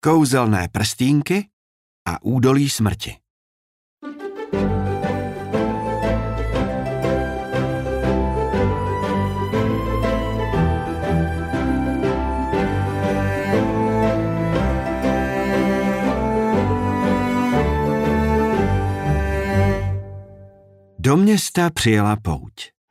Kouzelné prstínky a údolí smrti. Do města přijela pouť.